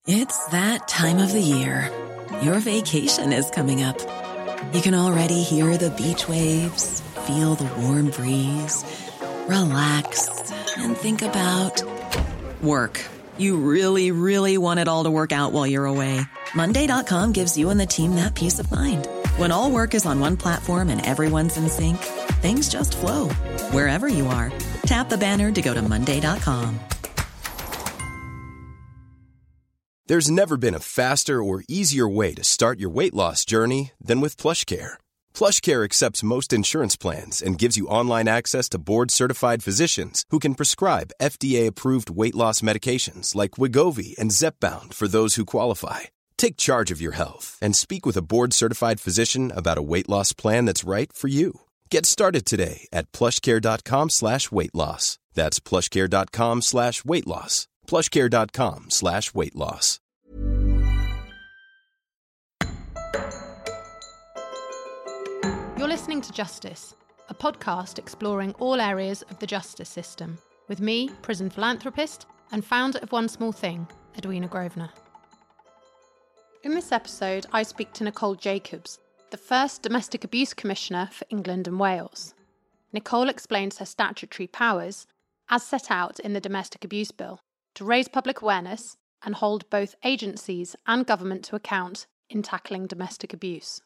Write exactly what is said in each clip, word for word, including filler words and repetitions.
It's that time of the year. Your vacation is coming up. You can already hear the beach waves, feel the warm breeze, relax, and think about work. You really, really want it all to work out while you're away. Monday dot com gives you and the team that peace of mind. When all work is on one platform and everyone's in sync, things just flow. Wherever you are, tap the banner to go to Monday dot com. There's never been a faster or easier way to start your weight loss journey than with PlushCare. PlushCare accepts most insurance plans and gives you online access to board-certified physicians who can prescribe F D A-approved weight loss medications like Wegovy and Zepbound for those who qualify. Take charge of your health and speak with a board-certified physician about a weight loss plan that's right for you. Get started today at plushcare.com slash weight loss. That's plushcare.com slash weight loss. plushcare.com slash weight loss. You're listening to Justice, a podcast exploring all areas of the justice system, with me, prison philanthropist and founder of One Small Thing, Edwina Grosvenor. In this episode, I speak to Nicole Jacobs, the first Domestic Abuse Commissioner for England and Wales. Nicole explains her statutory powers, as set out in the Domestic Abuse Bill, to raise public awareness and hold both agencies and government to account in tackling domestic abuse.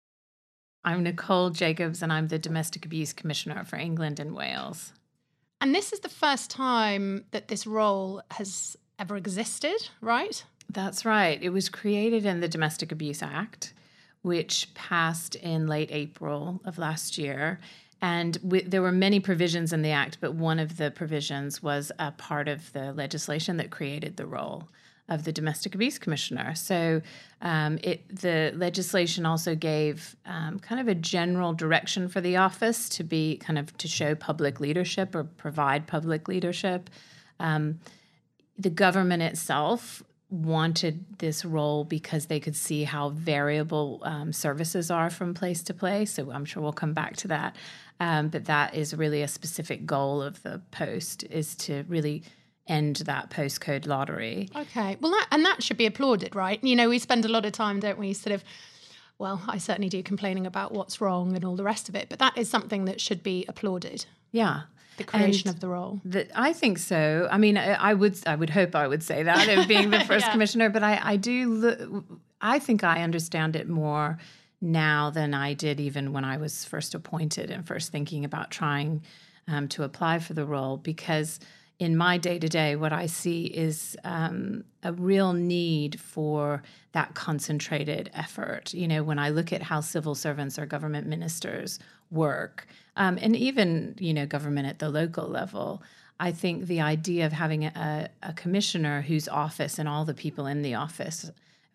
I'm Nicole Jacobs and I'm the Domestic Abuse Commissioner for England and Wales. And this is the first time that this role has ever existed, right? That's right. It was created in the Domestic Abuse Act, which passed in late April of last year. And we, there were many provisions in the Act, but one of the provisions was a part of the legislation that created the role of the Domestic Abuse Commissioner. So um, it, the legislation also gave um, kind of a general direction for the office to be kind of to show public leadership or provide public leadership. Um, the government itself wanted this role because they could see how variable um, services are from place to place. So I'm sure we'll come back to that. Um, but that is really a specific goal of the post, is to really end that postcode lottery. Okay. Well, that, and that should be applauded, right? You know, we spend a lot of time, don't we, sort of, well, I certainly do, complaining about what's wrong and all the rest of it. But that is something that should be applauded. Yeah. The creation and of the role. The, I think so. I mean, I, I would I would hope I would say that of being the first yeah. commissioner, but I, I do, look, I think I understand it more now than I did even when I was first appointed and first thinking about trying um, to apply for the role, because in my day-to-day, what I see is um, a real need for that concentrated effort. You know, when I look at how civil servants or government ministers work, um, and even, you know, government at the local level, I think the idea of having a, a commissioner whose office and all the people in the office,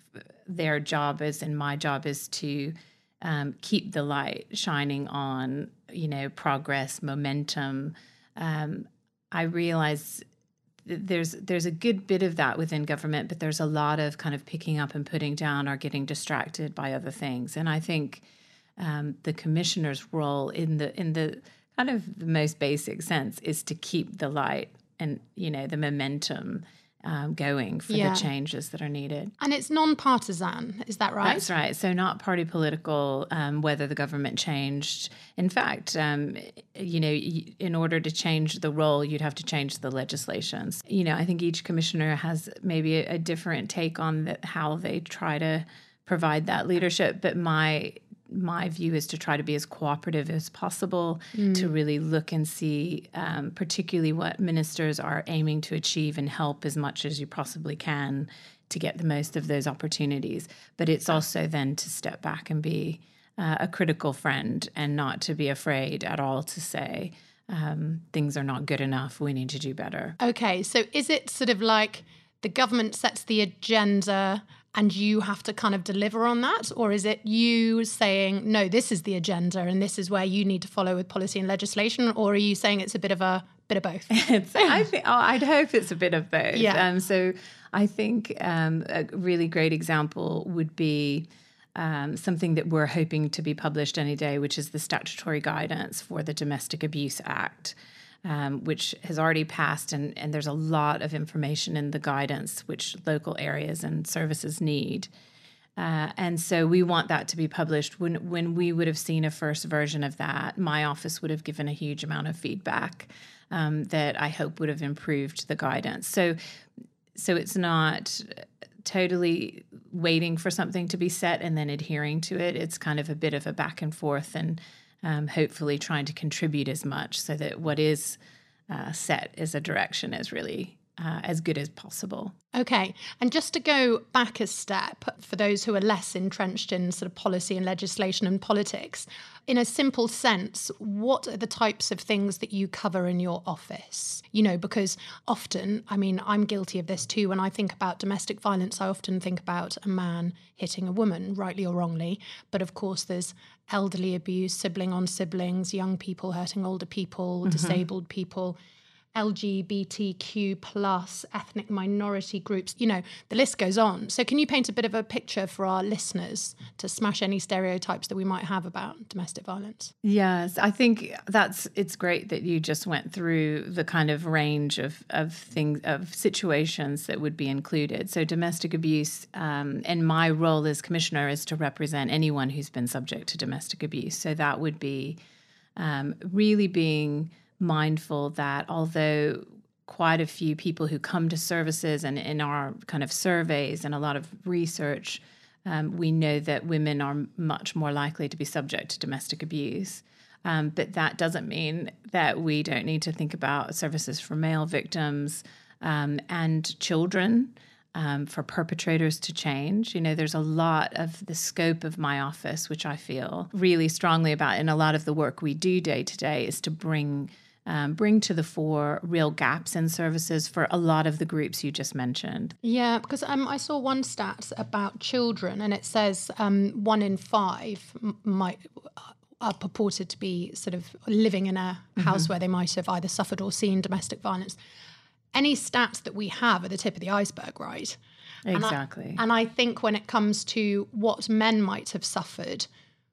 their job is, and my job is to um, keep the light shining on, you know, progress, momentum. Um, I realize there's there's a good bit of that within government, but there's a lot of kind of picking up and putting down or getting distracted by other things. And I think um, the commissioner's role in the in the kind of the most basic sense is to keep the light and, you know, the momentum um, going for yeah. the changes that are needed. And it's non-partisan, is that right? That's right. So not party political, um, whether the government changed. In fact, um, you know, in order to change the role, you'd have to change the legislations. You know, I think each commissioner has maybe a, a different take on the, how they try to provide that leadership. But my my view is to try to be as cooperative as possible, mm. to really look and see um, particularly what ministers are aiming to achieve and help as much as you possibly can to get the most of those opportunities. But it's also then to step back and be uh, a critical friend and not to be afraid at all to say, um, things are not good enough, we need to do better. Okay, so is it sort of like the government sets the agenda and you have to kind of deliver on that? Or is it you saying, no, this is the agenda and this is where you need to follow with policy and legislation? Or are you saying it's a bit of a bit of both? it's, I think, oh, I'd hope it's a bit of both. Yeah. Um, so I think um, a really great example would be um, something that we're hoping to be published any day, which is the statutory guidance for the Domestic Abuse Act. um, which has already passed, and, and there's a lot of information in the guidance which local areas and services need. Uh, and so we want that to be published. When when we would have seen a first version of that, my office would have given a huge amount of feedback um, that I hope would have improved the guidance. So, so it's not totally waiting for something to be set and then adhering to it. It's kind of a bit of a back and forth, and um, hopefully trying to contribute as much so that what is uh, set as a direction is really Uh, as good as possible. Okay. And just to go back a step, for those who are less entrenched in sort of policy and legislation and politics, in a simple sense, what are the types of things that you cover in your office? You know, because often, I mean, I'm guilty of this too. When I think about domestic violence, I often think about a man hitting a woman, rightly or wrongly. But of course, there's elderly abuse, sibling on siblings, young people hurting older people, mm-hmm. disabled people, L G B T Q plus, ethnic minority groups, you know, the list goes on. So can you paint a bit of a picture for our listeners to smash any stereotypes that we might have about domestic violence? Yes, I think that's, it's great that you just went through the kind of range of, of things, of situations that would be included. So domestic abuse, um, and my role as commissioner is to represent anyone who's been subject to domestic abuse. So that would be um, really being mindful that although quite a few people who come to services and in our kind of surveys and a lot of research, um, we know that women are much more likely to be subject to domestic abuse. Um, but that doesn't mean that we don't need to think about services for male victims um, and children, um, for perpetrators to change. You know, there's a lot of the scope of my office, which I feel really strongly about, and a lot of the work we do day to day is to bring Um, bring to the fore real gaps in services for a lot of the groups you just mentioned. Yeah, because um, I saw one stat about children, and it says um, one in five m- might are purported to be sort of living in a house mm-hmm. where they might have either suffered or seen domestic violence. Any stats that we have are the tip of the iceberg, right? Exactly. And I, and I think when it comes to what men might have suffered,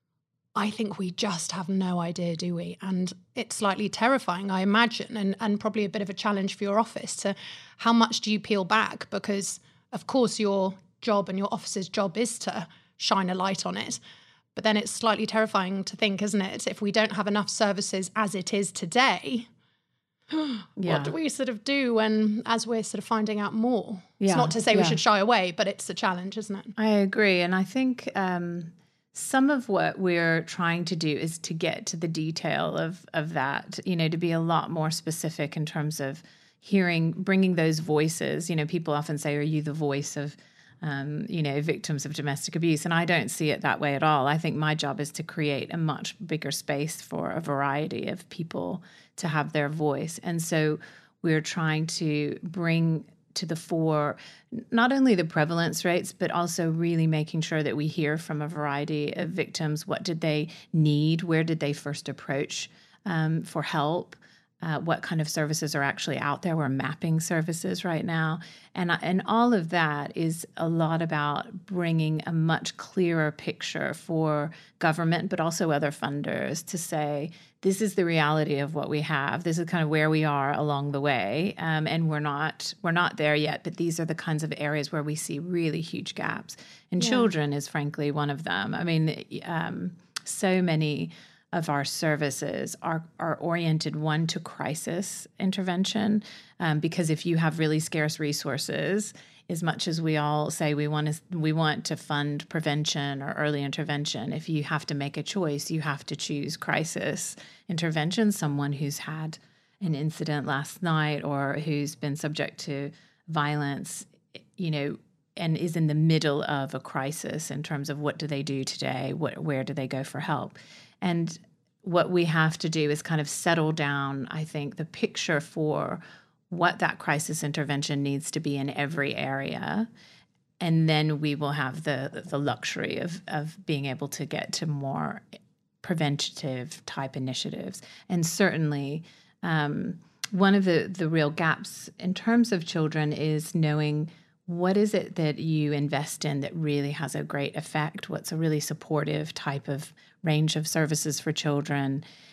I think we just have no idea, do we? And it's slightly terrifying, I imagine, and, and probably a bit of a challenge for your office to how much do you peel back? Because, of course, your job and your office's job is to shine a light on it. But then it's slightly terrifying to think, isn't it? If we don't have enough services as it is today, yeah. what do we sort of do when, as we're sort of finding out more? Yeah. It's not to say yeah. we should shy away, but it's a challenge, isn't it? I agree. And I think Um some of what we're trying to do is to get to the detail of of that, you know, to be a lot more specific in terms of hearing, bringing those voices. You know, people often say, are you the voice of, um, you know, victims of domestic abuse? And I don't see it that way at all. I think my job is to create a much bigger space for a variety of people to have their voice. And so we're trying to bring to the fore not only the prevalence rates, but also really making sure that we hear from a variety of victims. What did they need? Where did they first approach um, for help? Uh, what kind of services are actually out there? We're mapping services right now. And, and all of that is a lot about bringing a much clearer picture for government, but also other funders to say, this is the reality of what we have. This is kind of where we are along the way. Um, and we're not we're not there yet, but these are the kinds of areas where we see really huge gaps. And yeah. children is frankly one of them. I mean, um, so many of our services are are oriented, one, to crisis intervention, um, because if you have really scarce resources, as much as we all say we want to we want to fund prevention or early intervention, if you have to make a choice, you have to choose crisis intervention. Someone who's had an incident last night or who's been subject to violence, you know, and is in the middle of a crisis in terms of what do they do today, what where do they go for help. And what we have to do is kind of settle down, I think, the picture for what that crisis intervention needs to be in every area. And then we will have the the luxury of of being able to get to more preventative type initiatives. And certainly um, one of the, the real gaps in terms of children is knowing what is it that you invest in that really has a great effect? What's a really supportive type of range of services for children?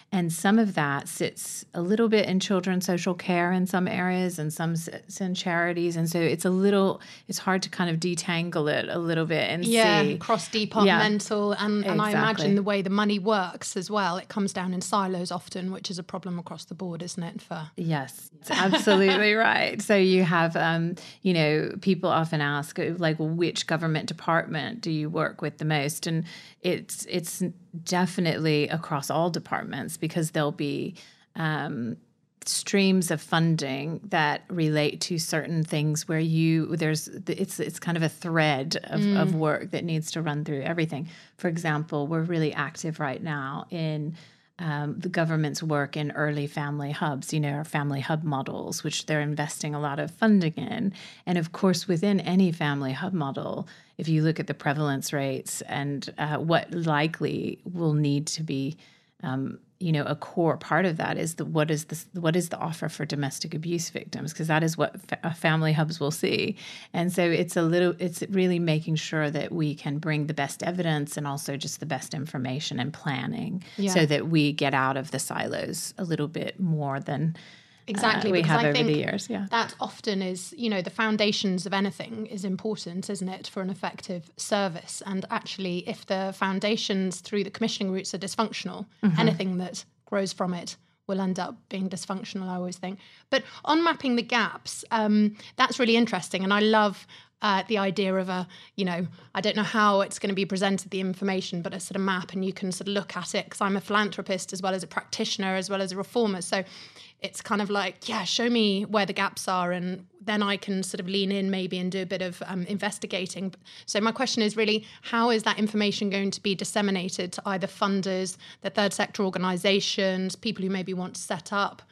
And some of that sits a little bit in children's social care in some areas and some sits in charities. And so it's a little, it's hard to kind of detangle it a little bit and yeah, see. cross-departmental. Yeah, and, and exactly. I imagine the way the money works as well, it comes down in silos often, which is a problem across the board, isn't it? For Yes, it's absolutely right. So you have, um, you know, people often ask, like, well, which government department do you work with the most? And it's it's definitely across all departments, because there'll be um, streams of funding that relate to certain things where you there's it's it's kind of a thread of, mm. of work that needs to run through everything. For example, we're really active right now in um, the government's work in early family hubs, you know, our family hub models, which they're investing a lot of funding in. And of course, within any family hub model, if you look at the prevalence rates and uh, what likely will need to be, um, you know, a core part of that is the what is the what is the offer for domestic abuse victims, because that is what fa- family hubs will see. And so it's a little, it's really making sure that we can bring the best evidence and also just the best information and planning, yeah. so that we get out of the silos a little bit more than. Exactly, uh, we because have I over think the years. Yeah, that often is, you know, the foundations of anything is important, isn't it, for an effective service? And actually, if the foundations through the commissioning routes are dysfunctional, mm-hmm. anything that grows from it will end up being dysfunctional, I always think. But on mapping the gaps, um, that's really interesting. And I love uh, the idea of a, you know, I don't know how it's going to be presented, the information, but a sort of map, and you can sort of look at it, because I'm a philanthropist as well as a practitioner, as well as a reformer. So it's kind of like, yeah, show me where the gaps are, and then I can sort of lean in maybe and do a bit of um, investigating. So my question is really, how is that information going to be disseminated to either funders, the third sector organisations, people who maybe want to set up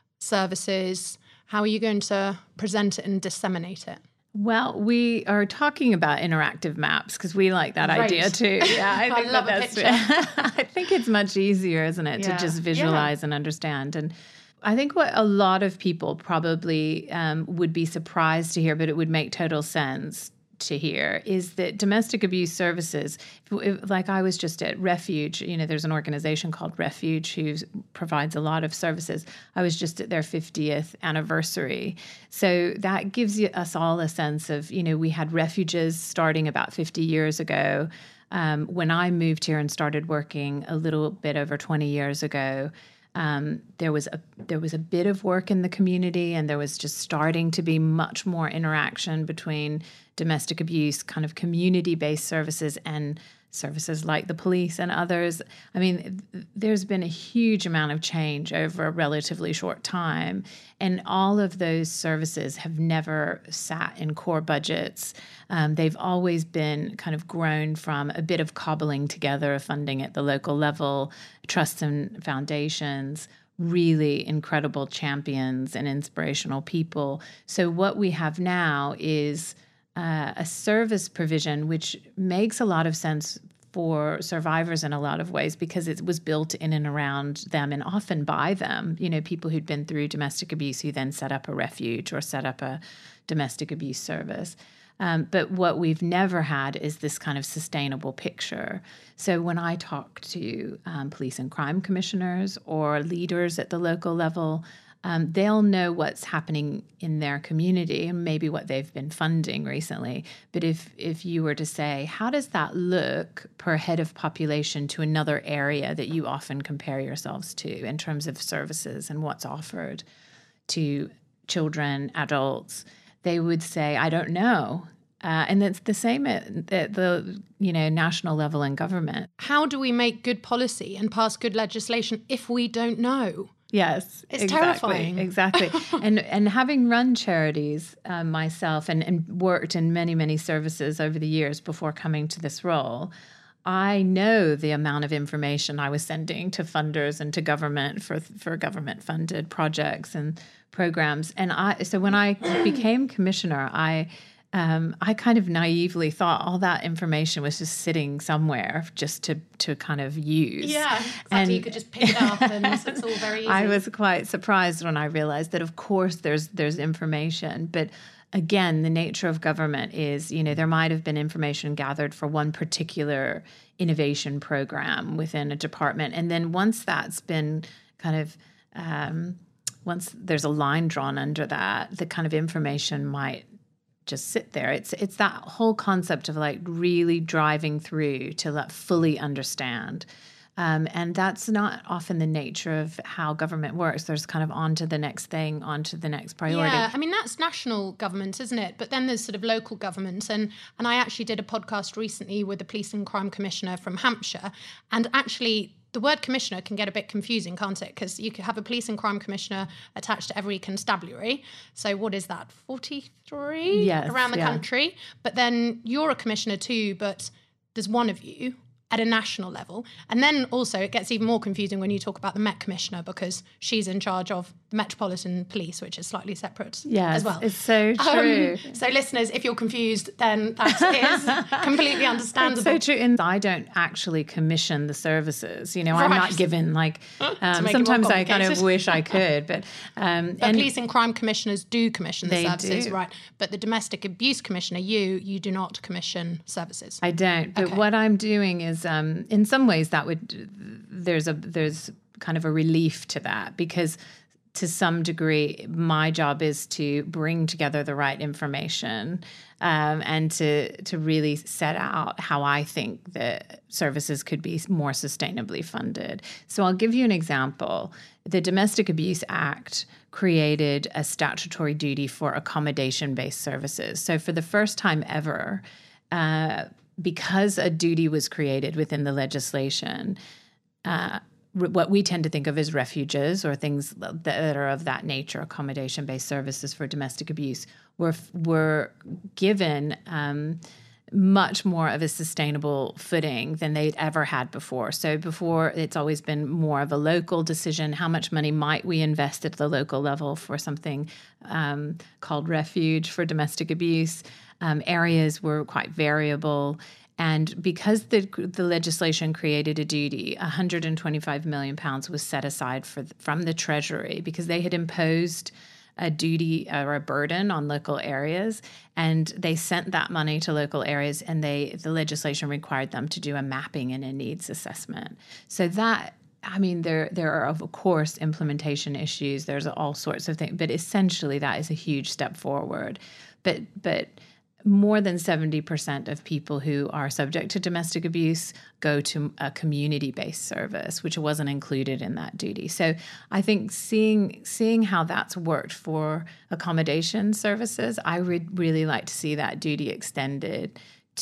services? How are you going to present it and disseminate it? Well, we are talking about interactive maps because we like that right. idea too. Yeah, I, think I love that a that's, picture. I think it's much easier, isn't it, yeah. to just visualize yeah. and understand. And I think what a lot of people probably um, would be surprised to hear, but it would make total sense to hear, is that domestic abuse services, if, like I was just at Refuge, you know, there's an organization called Refuge who provides a lot of services. I was just at their fiftieth anniversary. So that gives you, us all a sense of, you know, we had refuges starting about fifty years ago. Um, when I moved here and started working a little bit over twenty years ago, Um, there was a there was a bit of work in the community, and there was just starting to be much more interaction between domestic abuse, kind of community-based services, and services like the police and others. I mean, th- there's been a huge amount of change over a relatively short time, and all of those services have never sat in core budgets. Um, they've always been kind of grown from a bit of cobbling together of funding at the local level, trusts and foundations, really incredible champions and inspirational people. So what we have now is uh, a service provision which makes a lot of sense for survivors in a lot of ways, because it was built in and around them and often by them, you know, people who'd been through domestic abuse who then set up a refuge or set up a domestic abuse service. Um, but what we've never had is this kind of sustainable picture. So when I talk to um, police and crime commissioners or leaders at the local level, um, they'll know what's happening in their community and maybe what they've been funding recently. But if if you were to say, how does that look per head of population to another area that you often compare yourselves to in terms of services and what's offered to children, adults, they would say, I don't know. Uh, and it's the same at, at the you know national level in government. How do we make good policy and pass good legislation if we don't know? Yes, it's exactly, terrifying. Exactly. and and having run charities uh, myself and, and worked in many, many services over the years before coming to this role, I know the amount of information I was sending to funders and to government for for government-funded projects and programs. And I so when I became commissioner, I um, I kind of naively thought all that information was just sitting somewhere just to to kind of use. Yeah, exactly. And you could just pick it up, and it's all very easy. I was quite surprised when I realized that, of course, there's there's information, but again, the nature of government is, you know, there might have been information gathered for one particular innovation program within a department. And then once that's been kind of, um, once there's a line drawn under that, the kind of information might just sit there. It's it's that whole concept of like really driving through to like fully understand. Um, and that's not often the nature of how government works. There's kind of on to the next thing, on to the next priority. Yeah, I mean, that's national government, isn't it? But then there's sort of local government. And, and I actually did a podcast recently with the Police and Crime Commissioner from Hampshire. And actually, the word commissioner can get a bit confusing, can't it? Because you could have a police and crime commissioner attached to every constabulary. So what is that, forty-three yes, around the yeah. country? But then you're a commissioner too, but there's one of you at a national level. And then also it gets even more confusing when you talk about the Met Commissioner, because she's in charge of the Metropolitan Police, which is slightly separate yes, as well. It's so true. Um, so listeners, if you're confused, then that is completely understandable. It's so true. And I don't actually commission the services. You know, Right. I'm not given like, um, make it more sometimes I kind of complicated. wish I could, but... Um, But police and crime commissioners do commission the They services, do. right? But the domestic abuse commissioner, you, you do not commission services. I don't. But Okay. what I'm doing is, um, in some ways, that would there's a there's kind of a relief to that, because to some degree, my job is to bring together the right information um, and to to really set out how I think that services could be more sustainably funded. So I'll give you an example. The Domestic Abuse Act created a statutory duty for accommodation-based services. So for the first time ever, uh, because a duty was created within the legislation, uh, re- what we tend to think of as refuges or things that are of that nature, accommodation-based services for domestic abuse, were were given um, much more of a sustainable footing than they'd ever had before. So before, it's always been more of a local decision. How much money might we invest at the local level for something um, called refuge for domestic abuse? Um, areas were quite variable. And because the the legislation created a duty, one hundred twenty-five million pounds was set aside for from the Treasury, because they had imposed a duty or a burden on local areas, and they sent that money to local areas, and they the legislation required them to do a mapping and a needs assessment. So that, I mean, there there are, of course, implementation issues. There's all sorts of things, but essentially that is a huge step forward. But but more than seventy percent of people who are subject to domestic abuse go to a community-based service, which wasn't included in that duty. So I think seeing seeing how that's worked for accommodation services, I would really like to see that duty extended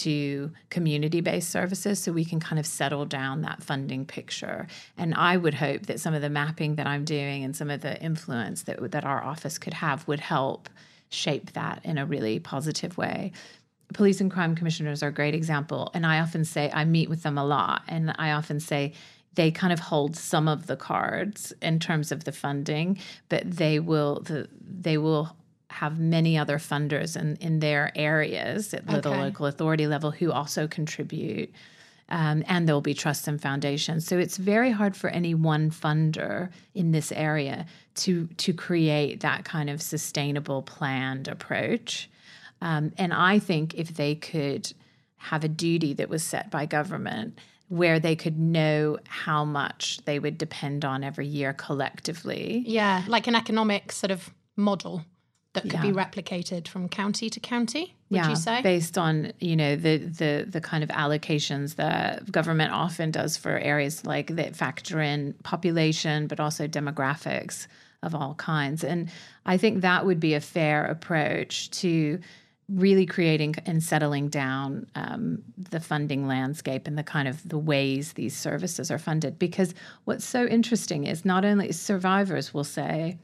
to community-based services so we can kind of settle down that funding picture. And I would hope that some of the mapping that I'm doing and some of the influence that that our office could have would help shape that in a really positive way. Police and crime commissioners are a great example. And I often say, I meet with them a lot, and I often say they kind of hold some of the cards in terms of the funding, but they will the, they will have many other funders in, in their areas at the Okay. local authority level who also contribute. Um, and there will be trusts and foundations. So it's very hard for any one funder in this area to to create that kind of sustainable, planned approach. Um, and I think if they could have a duty that was set by government where they could know how much they would depend on every year collectively. Yeah, like an economic sort of model that could Yeah. be replicated from county to county, would yeah, you say? based on, you know, the, the the kind of allocations that government often does for areas like that factor in population, but also demographics of all kinds. And I think that would be a fair approach to really creating and settling down um, the funding landscape and the kind of the ways these services are funded. Because what's so interesting is not only survivors will say,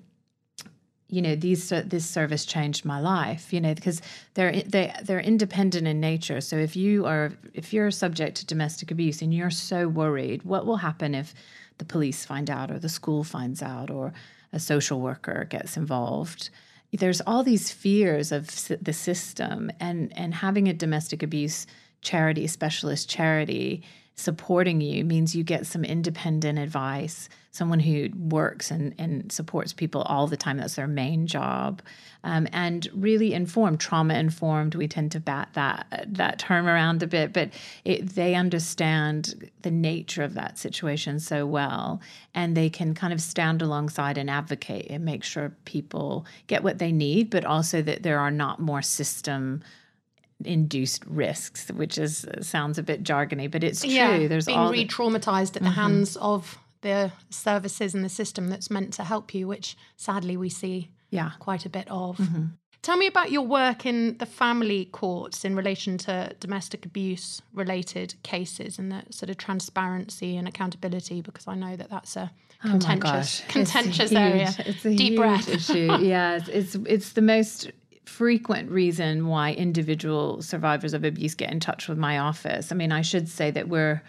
you know, these this service changed my life, you know, because they're they they're independent in nature. So if you are if you're subject to domestic abuse and you're so worried, what will happen if the police find out or the school finds out or a social worker gets involved? There's all these fears of the system, and and having a domestic abuse charity, specialist charity, supporting you means you get some independent advice, someone who works and, and supports people all the time. That's their main job. Um, and really informed, trauma-informed. We tend to bat that that term around a bit, but it, they understand the nature of that situation so well, and they can kind of stand alongside and advocate and make sure people get what they need, but also that there are not more system induced risks, which is sounds a bit jargony, but it's true. Yeah, There's being all re-traumatized at the mm-hmm. hands of the services and the system that's meant to help you, which sadly we see yeah. quite a bit of. Mm-hmm. Tell me about your work in the family courts in relation to domestic abuse related cases and the sort of transparency and accountability, because I know that that's a contentious, oh contentious it's huge, area. It's a Deep huge breath. issue. Yeah, it's, it's it's the most frequent reason why individual survivors of abuse get in touch with my office. I mean, I should say that we're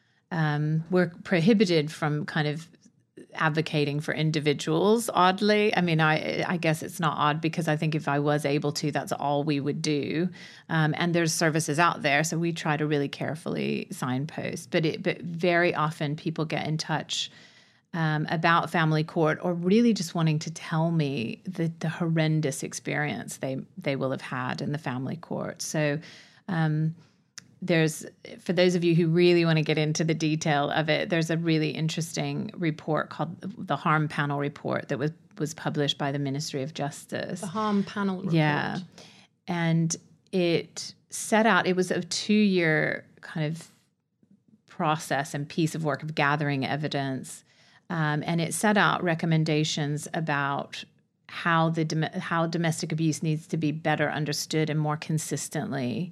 um, we're prohibited from kind of advocating for individuals, oddly. I mean, I I guess it's not odd, because I think if I was able to, that's all we would do. Um, and there's services out there, so we try to really carefully signpost. But it but very often people get in touch Um, about family court, or really just wanting to tell me the, the horrendous experience they they will have had in the family court. So um, there's, for those of you who really want to get into the detail of it, there's a really interesting report called the Harm Panel Report that was, was published by the Ministry of Justice. The Harm Panel Report. Yeah. And it set out, it was a two-year kind of process and piece of work of gathering evidence. Um, and it set out recommendations about how the dom- how domestic abuse needs to be better understood and more consistently.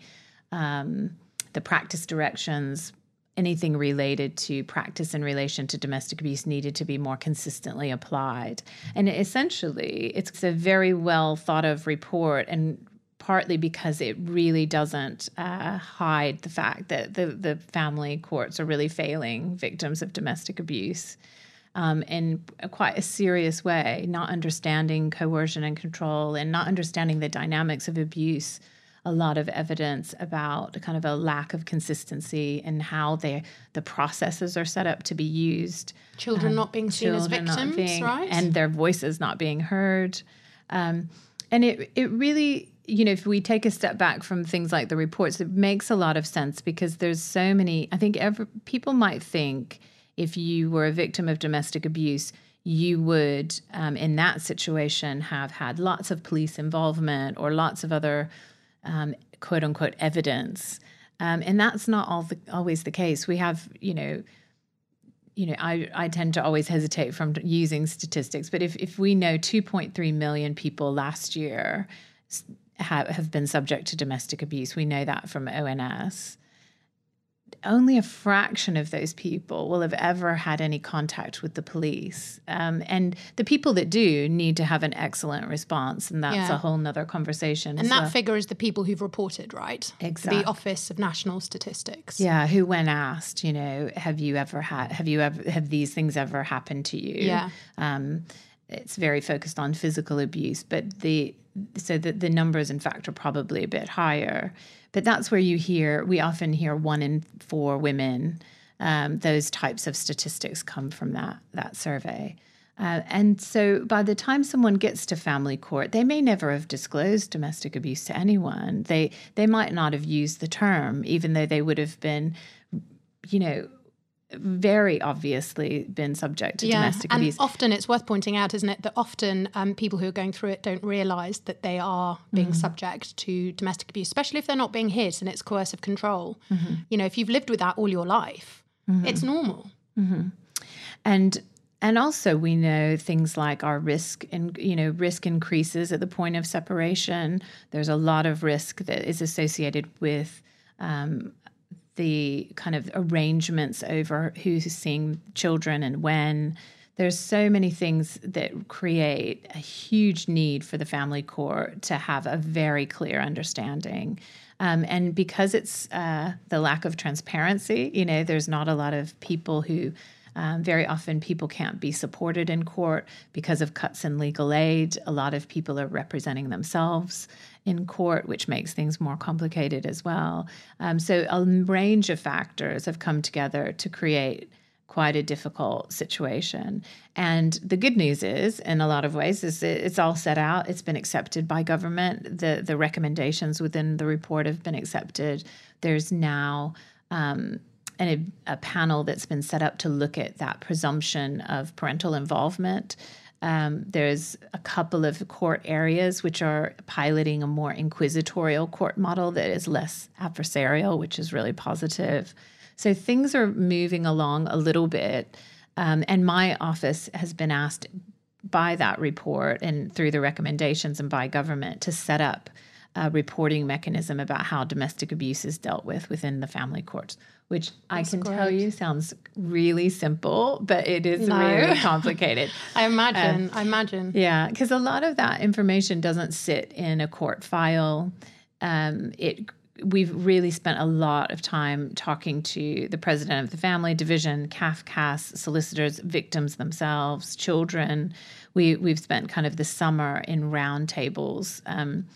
Um, the practice directions, anything related to practice in relation to domestic abuse, needed to be more consistently applied. And essentially, it's a very well thought of report, and partly because it really doesn't uh, hide the fact that the, the family courts are really failing victims of domestic abuse. Um, in a quite a serious way, not understanding coercion and control and not understanding the dynamics of abuse. A lot of evidence about kind of a lack of consistency in how they, the processes are set up to be used. Children um, not being seen as victims, being, right? And their voices not being heard. Um, and it it really, you know, if we take a step back from things like the reports, it makes a lot of sense, because there's so many, I think every, people might think, if you were a victim of domestic abuse, you would, um, in that situation, have had lots of police involvement or lots of other, um, quote unquote, evidence. Um, and that's not all the, always the case. We have, you know, you know, I, I tend to always hesitate from using statistics, but if, if we know two point three million people last year have, have been subject to domestic abuse, we know that from O N S. Only a fraction of those people will have ever had any contact with the police. Um, and the people that do need to have an excellent response, and that's yeah. a whole nother conversation. And that well. figure is the people who've reported, right? Exactly. The Office of National Statistics. Yeah, who when asked, you know, have you ever had, have you ever, have these things ever happened to you? Yeah. Um, it's very focused on physical abuse, but the, so that the numbers, in fact, are probably a bit higher. But that's where you hear, we often hear one in four women. Um, those types of statistics come from that that survey. Uh, and so by the time someone gets to family court, they may never have disclosed domestic abuse to anyone. They they might not have used the term, even though they would have been, you know, very obviously been subject to yeah, domestic and abuse. Often it's worth pointing out, isn't it, that often um, people who are going through it don't realise that they are being mm-hmm. subject to domestic abuse, especially if they're not being hit and it's coercive control. Mm-hmm. You know, if you've lived with that all your life, mm-hmm. it's normal. Mm-hmm. And and also we know things like our risk and you know risk increases at the point of separation. There's a lot of risk that is associated with um, the kind of arrangements over who's seeing children and when. There's so many things that create a huge need for the family court to have a very clear understanding. Um, and because it's uh, the lack of transparency, you know, there's not a lot of people who Um, very often people can't be supported in court because of cuts in legal aid. A lot of people are representing themselves in court, which makes things more complicated as well. Um, so a range of factors have come together to create quite a difficult situation. And the good news is, in a lot of ways, is that it's all set out. It's been accepted by government. The the recommendations within the report have been accepted. There's now um, an, a panel that's been set up to look at that presumption of parental involvement. Um, there's a couple of court areas which are piloting a more inquisitorial court model that is less adversarial, which is really positive. So things are moving along a little bit. Um, and my office has been asked by that report and through the recommendations and by government to set up a reporting mechanism about how domestic abuse is dealt with within the family courts, which That's I can great. tell you sounds really simple, but it is no. really complicated. I imagine, uh, I imagine. Yeah, because a lot of that information doesn't sit in a court file. Um, it We've really spent a lot of time talking to the president of the family division, C A F, C A S, solicitors, victims themselves, children. We, we've spent kind of the summer in roundtables um,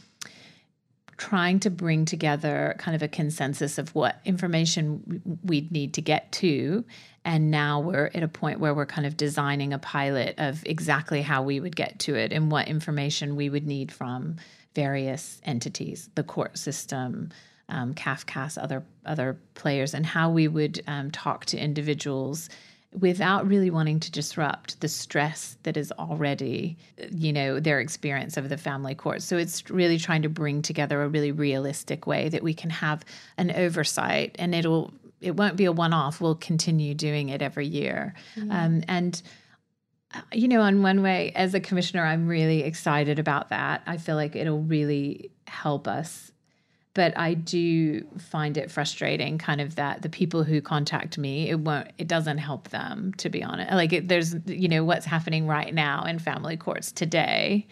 trying to bring together kind of a consensus of what information we'd need to get to. And now we're at a point where we're kind of designing a pilot of exactly how we would get to it and what information we would need from various entities, the court system, Um, C A F, C A S, other other players, and how we would um, talk to individuals without really wanting to disrupt the stress that is already, you know, their experience of the family court. So it's really trying to bring together a really realistic way that we can have an oversight, and it'll it won't be a one-off. We'll continue doing it every year, mm-hmm. um, and. You know, in one way, as a commissioner, I'm really excited about that. I feel like it'll really help us. But I do find it frustrating, kind of that the people who contact me, it won't, it doesn't help them, to be honest. Like it, there's, you know, what's happening right now in family courts today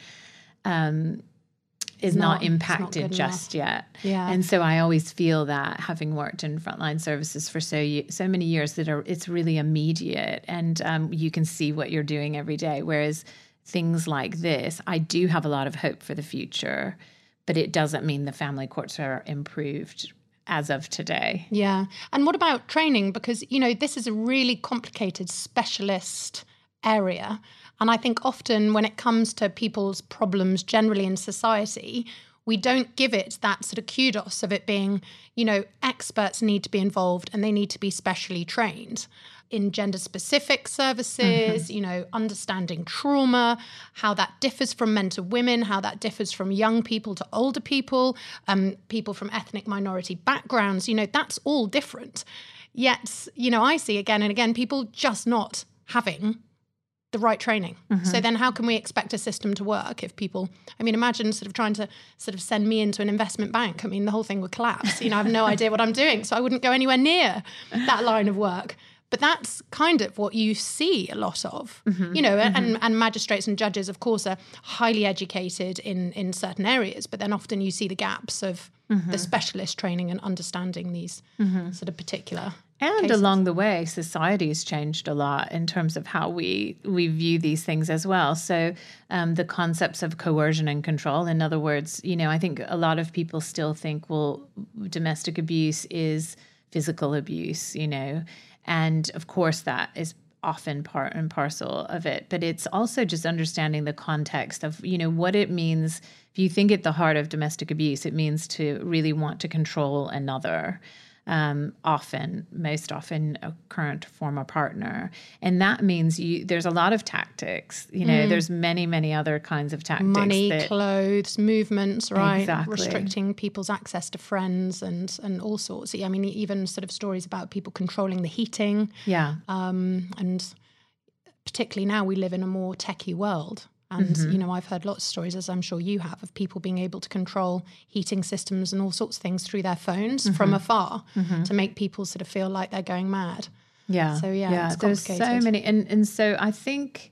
um, is not, not impacted not just enough. yet. Yeah. And so I always feel that, having worked in frontline services for so so many years, that are it's really immediate, and um, you can see what you're doing every day. Whereas things like this, I do have a lot of hope for the future. But it doesn't mean the family courts are improved as of today. Yeah. And what about training? Because, you know, this is a really complicated specialist area. And I think often when it comes to people's problems generally in society, we don't give it that sort of kudos of it being, you know, experts need to be involved and they need to be specially trained in gender-specific services, mm-hmm. you know, understanding trauma, how that differs from men to women, how that differs from young people to older people, um, people from ethnic minority backgrounds, you know, that's all different. Yet, you know, I see again and again people just not having the right training. Mm-hmm. So then how can we expect a system to work if people, I mean, imagine sort of trying to sort of send me into an investment bank. I mean, the whole thing would collapse. You know, I have no idea what I'm doing, so I wouldn't go anywhere near that line of work. But that's kind of what you see a lot of, mm-hmm. you know, mm-hmm. and, and magistrates and judges, of course, are highly educated in, in certain areas, but then often you see the gaps of mm-hmm. the specialist training and understanding these mm-hmm. sort of particular And cases. Along the way, society has changed a lot in terms of how we, we view these things as well. So um, the concepts of coercion and control, in other words, you know, I think a lot of people still think, well, domestic abuse is physical abuse, you know, and of course that is often part and parcel of it. But it's also just understanding the context of, you know, what it means. If you think at the heart of domestic abuse, it means to really want to control another. Um, often, most often, a current former partner. And that means you, there's a lot of tactics. You know, mm. there's many, many other kinds of tactics. Money, that, clothes, movements, right? Exactly. Restricting people's access to friends and and all sorts. I mean, even sort of stories about people controlling the heating. Yeah. Um, and particularly now we live in a more techie world. And, mm-hmm. you know, I've heard lots of stories, as I'm sure you have, of people being able to control heating systems and all sorts of things through their phones mm-hmm. from afar mm-hmm. to make people sort of feel like they're going mad. Yeah. So, yeah, yeah. it's There's complicated. so many. And, and so I think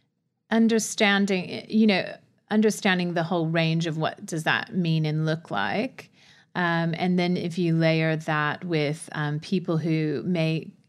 understanding, you know, understanding the whole range of what does that mean and look like. Um, and then if you layer that with um, people who may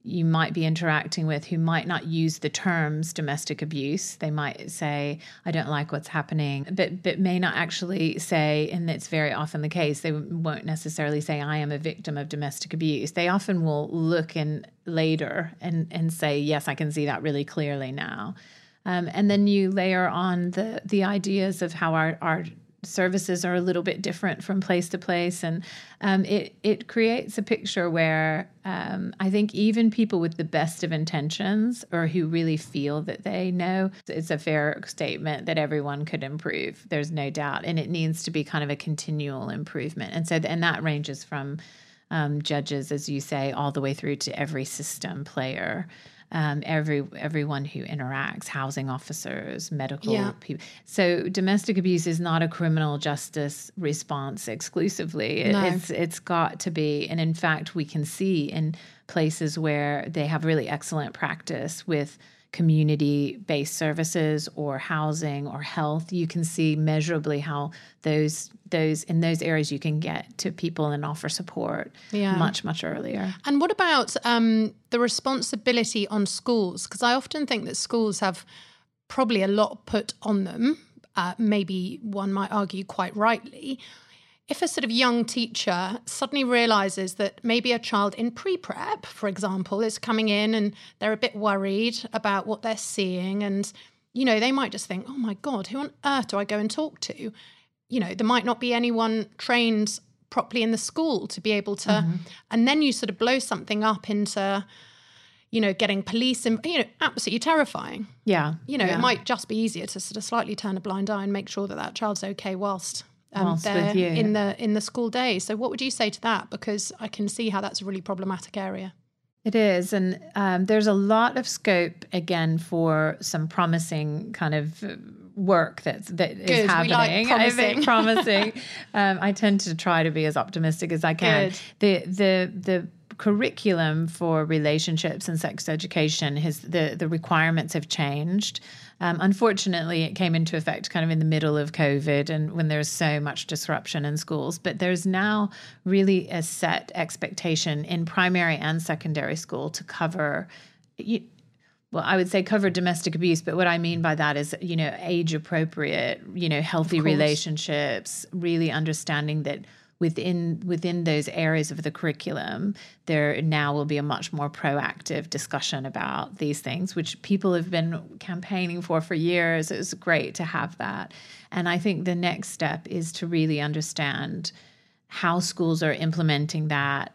you might be interacting with who might not use the terms domestic abuse. They might say, I don't like what's happening, but but may not actually say, and it's very often the case, they won't necessarily say, I am a victim of domestic abuse. They often will look in later and, and say, yes, I can see that really clearly now. Um, and then you layer on the the ideas of how our, our services are a little bit different from place to place. And um, it, it creates a picture where um, I think even people with the best of intentions, or who really feel that they know, it's a fair statement that everyone could improve. There's no doubt. And it needs to be kind of a continual improvement. And so, and that ranges from um, judges, as you say, all the way through to every system player. Um, every everyone who interacts, housing officers, medical Yeah. people. So domestic abuse is not a criminal justice response exclusively. It, No. It's it's got to be, and in fact, we can see in places where they have really excellent practice with community-based services or housing or health, you can see measurably how those those in those areas you can get to people and offer support Yeah. much, much earlier. And what about um, the responsibility on schools? Because I often think that schools have probably a lot put on them, uh, maybe one might argue quite rightly. If a sort of young teacher suddenly realises that maybe a child in pre-prep, for example, is coming in and they're a bit worried about what they're seeing, and, you know, they might just think, oh my God, who on earth do I go and talk to? You know, there might not be anyone trained properly in the school to be able to, mm-hmm. and then you sort of blow something up into, you know, getting police, and, you know, absolutely terrifying. Yeah. You know, yeah. it might just be easier to sort of slightly turn a blind eye and make sure that that child's okay whilst um, Whilst they're with you. in the in the school day. So what would you say to that? Because I can see how that's a really problematic area. It is. And um, there's a lot of scope, again, for some promising kind of work that's, that is Good, happening. we like I think promising. um, I tend to try to be as optimistic as I can. Good. The the the curriculum for relationships and sex education, has the, the requirements have changed. Um, unfortunately, it came into effect kind of in the middle of COVID and when there's so much disruption in schools. But there's now really a set expectation in primary and secondary school to cover, you, well, I would say cover domestic abuse. But what I mean by that is, you know, age appropriate, you know, healthy relationships, really understanding that within within those areas of the curriculum, there now will be a much more proactive discussion about these things, which people have been campaigning for for years. It's great to have that. And I think the next step is to really understand how schools are implementing that.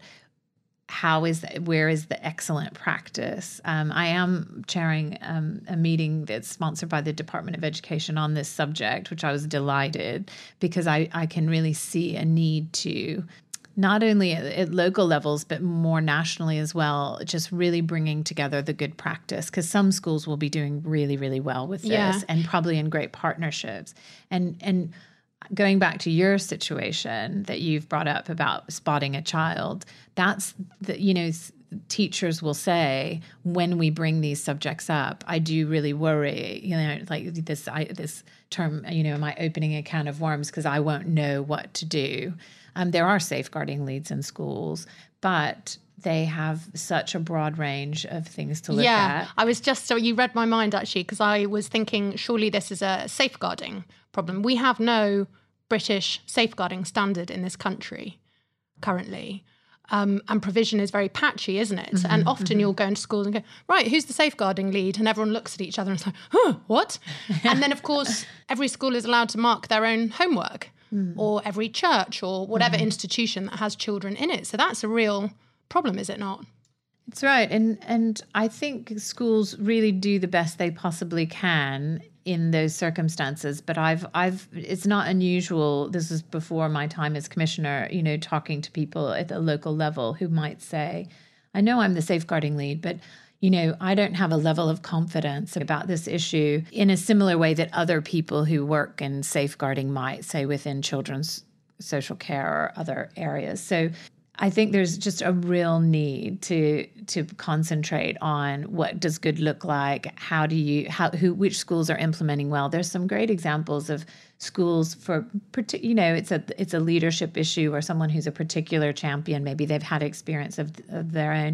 How is that, where is the excellent practice? Um, I am chairing um, a meeting that's sponsored by the Department of Education on this subject, which I was delighted because I, I can really see a need to, not only at, at local levels, but more nationally as well, just really bringing together the good practice, because some schools will be doing really, really well with this Yeah. and probably in great partnerships. And and going back to your situation that you've brought up about spotting a child, that's the, you know, teachers will say when we bring these subjects up, I do really worry, you know, like this, I, this term, you know, am I opening a can of worms because I won't know what to do? Um, there are safeguarding leads in schools, but they have such a broad range of things to look yeah, at. I was just, so you read my mind actually, because I was thinking, surely this is a safeguarding problem. We have no British safeguarding standard in this country currently. Um, and provision is very patchy, isn't it? Mm-hmm, and often mm-hmm. you'll go into schools and go, right, who's the safeguarding lead? And everyone looks at each other and is like, huh, what? And then, of course, every school is allowed to mark their own homework, mm. or every church or whatever mm. institution that has children in it. So that's a real problem, is it not? It's right. And and I think schools really do the best they possibly can in those circumstances. But I've I've it's not unusual. This is before my time as commissioner, you know, talking to people at the local level who might say, I know I'm the safeguarding lead, but you know, I don't have a level of confidence about this issue in a similar way that other people who work in safeguarding might, say within children's social care or other areas. So I think there's just a real need to to concentrate on what does good look like. How do you how who which schools are implementing well? There's some great examples of schools for you know it's a it's a leadership issue or someone who's a particular champion. Maybe they've had experience of, of their own,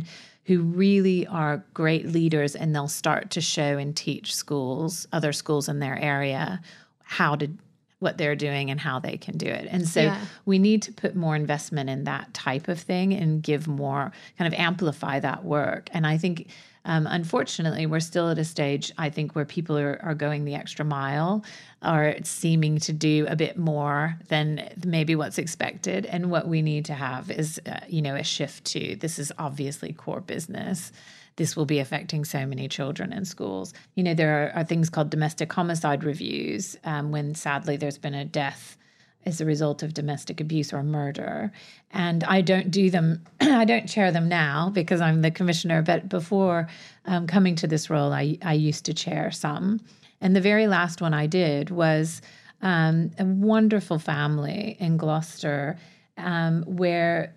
who really are great leaders, and they'll start to show and teach schools, other schools in their area, how to, what they're doing and how they can do it. And so Yeah. we need to put more investment in that type of thing and give more, kind of amplify that work. And I think, um, unfortunately, we're still at a stage, I think, where people are, are going the extra mile, are seeming to do a bit more than maybe what's expected. And what we need to have is, uh, you know, a shift to, this is obviously core business. This will be affecting so many children in schools. You know, there are, are things called domestic homicide reviews, um, when sadly there's been a death as a result of domestic abuse or murder. And I don't do them, I don't chair them now because I'm the commissioner, but before um, coming to this role, I, I used to chair some. And the very last one I did was um, a wonderful family in Gloucester, um, where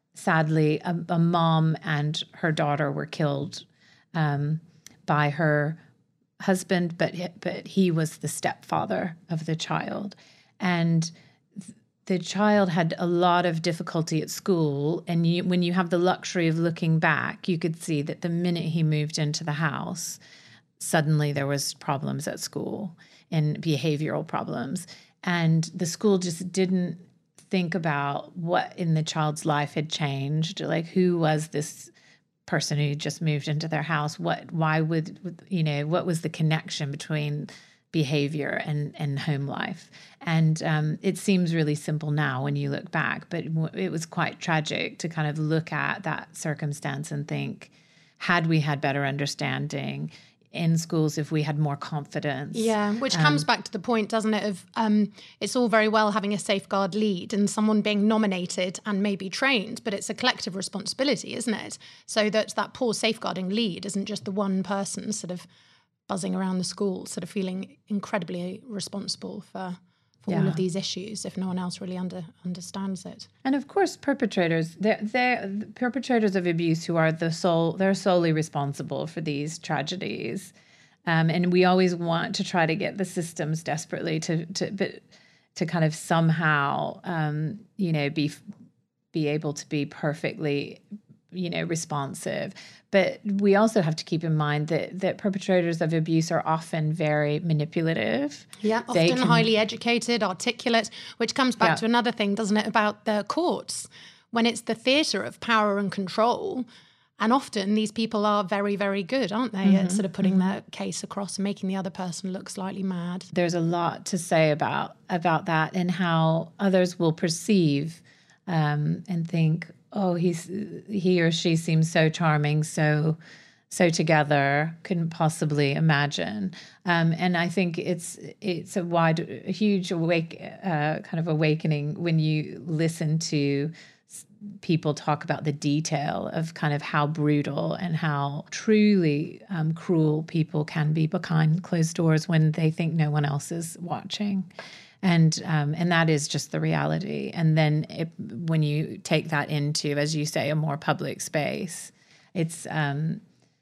sadly a, a mom and her daughter were killed um, by her husband, but but he was the stepfather of the child. And th- the child had a lot of difficulty at school. And you, when you have the luxury of looking back, you could see that the minute he moved into the house, suddenly there was problems at school and behavioral problems. And the school just didn't think about what in the child's life had changed. Like, who was this person who just moved into their house? What, why would, you know, what was the connection between behavior and, and home life? And um, it seems really simple now when you look back, but it was quite tragic to kind of look at that circumstance and think, had we had better understanding in schools, if we had more confidence. Yeah, which um, comes back to the point, doesn't it, of um, it's all very well having a safeguard lead and someone being nominated and maybe trained, but it's a collective responsibility, isn't it? So that that poor safeguarding lead isn't just the one person sort of buzzing around the school, sort of feeling incredibly responsible for for all Yeah. of these issues if no one else really under, understands it. And of course, perpetrators, they're, they're the perpetrators of abuse who are the sole, they're solely responsible for these tragedies. Um, and we always want to try to get the systems desperately to, to, but to kind of somehow, um, you know, be, be able to be perfectly, you know, responsive. But we also have to keep in mind that, that perpetrators of abuse are often very manipulative. Yeah, They often can- highly educated, articulate, which comes back Yeah. to another thing, doesn't it, about the courts, when it's the theatre of power and control. And often these people are very, very good, aren't they, Mm-hmm. at sort of putting their case across and making the other person look slightly mad. There's a lot to say about about that and how others will perceive um, and think, oh, he's he or she seems so charming, so so together, couldn't possibly imagine. Um, and I think it's it's a wide, a huge awake, uh, kind of awakening when you listen to people talk about the detail of kind of how brutal and how truly um, cruel people can be behind closed doors when they think no one else is watching. And um, and that is just the reality. And then it, when you take that into, as you say, a more public space, it's, um,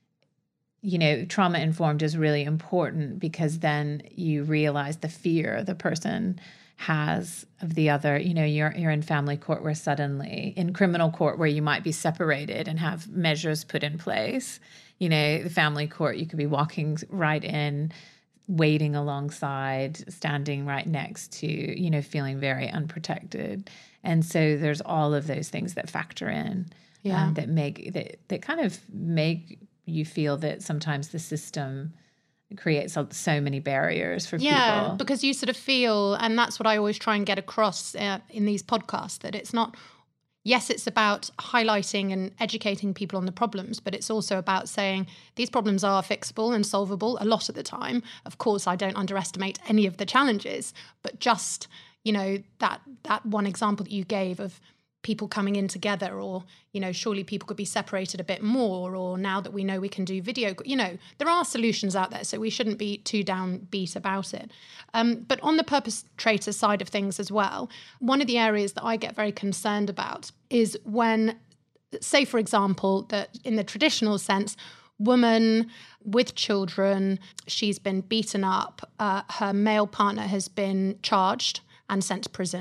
you know, trauma-informed is really important because then you realize the fear the person has of the other. You know, you're you're in family court where suddenly, in criminal court where you might be separated and have measures put in place, you know, the family court, you could be walking right in, waiting alongside, standing right next to, you know, feeling very unprotected. And so there's all of those things that factor in, Yeah. um, that make, that, that kind of make you feel that sometimes the system creates so- so many barriers for Yeah, people. because you sort of feel, and that's what I always try and get across uh, in these podcasts, that it's not, yes, it's about highlighting and educating people on the problems, but it's also about saying these problems are fixable and solvable a lot of the time. Of course, I don't underestimate any of the challenges, but just, you know, that that one example that you gave of people coming in together, or, you know, surely people could be separated a bit more, or now that we know we can do video, you know, there are solutions out there, so we shouldn't be too downbeat about it. Um, but on the perpetrator side of things as well, one of the areas that I get very concerned about is when, say, for example, that in the traditional sense, woman with children, she's been beaten up, uh, her male partner has been charged and sent to prison.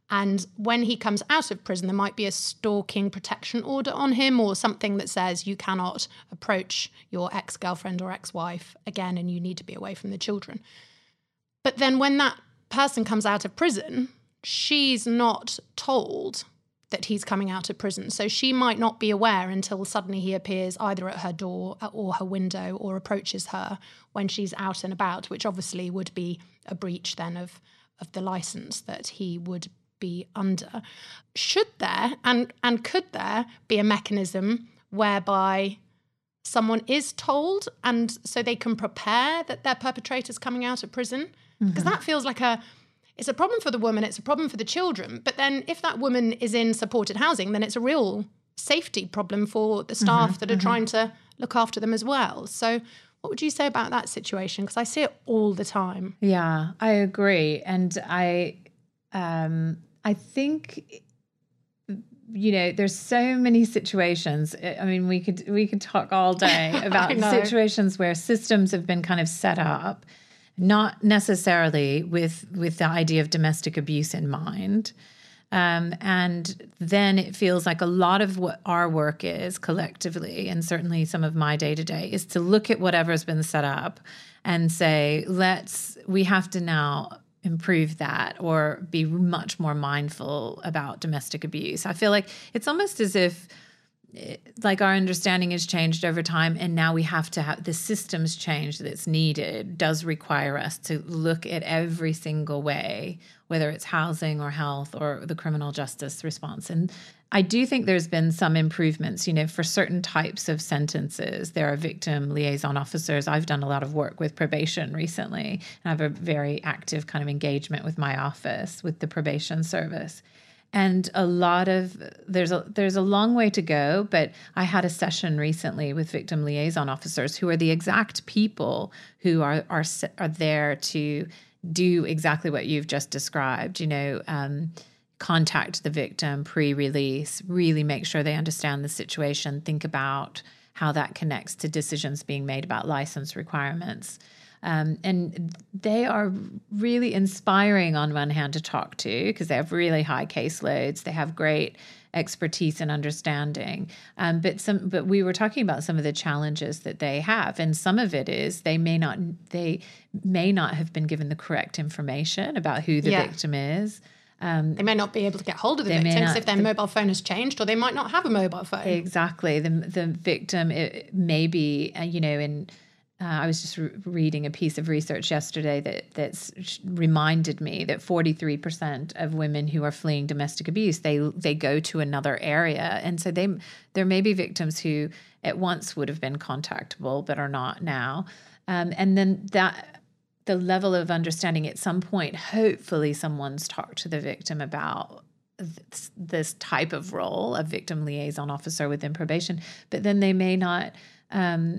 And when he comes out of prison, there might be a stalking protection order on him or something that says you cannot approach your ex-girlfriend or ex-wife again and you need to be away from the children. But then when that person comes out of prison, she's not told that he's coming out of prison. So she might not be aware until suddenly he appears either at her door or her window or approaches her when she's out and about, which obviously would be a breach then of, of the license that he would be under. Should there and and could there be a mechanism whereby someone is told and so they can prepare that their perpetrator's coming out of prison? Because mm-hmm. that feels like a it's a problem for the woman, it's a problem for the children. But then if that woman is in supported housing, then it's a real safety problem for the staff mm-hmm. that are mm-hmm. trying to look after them as well. So what would you say about that situation? Because I see it all the time. Yeah, I agree. And I um I think, you know, there's so many situations. I mean, we could we could talk all day about situations where systems have been kind of set up, not necessarily with with the idea of domestic abuse in mind. Um, and then it feels like a lot of what our work is collectively, and certainly some of my day-to-day, is to look at whatever's been set up and say, let's, we have to now improve that or be much more mindful about domestic abuse. I feel like it's almost as if like our understanding has changed over time and now we have to have the systems change that's needed does require us to look at every single way, whether it's housing or health or the criminal justice response. And I do think there's been some improvements, you know, for certain types of sentences. There are victim liaison officers. I've done a lot of work with probation recently, and I have a very active kind of engagement with my office, with the probation service. And a lot of, there's a, there's a long way to go, but I had a session recently with victim liaison officers who are the exact people who are are, are there to do exactly what you've just described, you know, um, contact the victim pre-release, really make sure they understand the situation, think about how that connects to decisions being made about license requirements. Um, and they are really inspiring on one hand to talk to because they have really high caseloads. They have great expertise and understanding. Um, but some, but we were talking about some of the challenges that they have, and some of it is they may not they may not have been given the correct information about who the yeah. victim is. Um, they may not be able to get hold of the victims if their the, mobile phone has changed, or they might not have a mobile phone. Exactly. The the victim it may be, uh, you know, in uh, I was just re- reading a piece of research yesterday that that's reminded me that forty-three percent of women who are fleeing domestic abuse, they they go to another area. And so they there may be victims who at once would have been contactable but are not now. Um, and then that the level of understanding at some point, hopefully someone's talked to the victim about this, this type of role, a victim liaison officer within probation, but then they may not, um,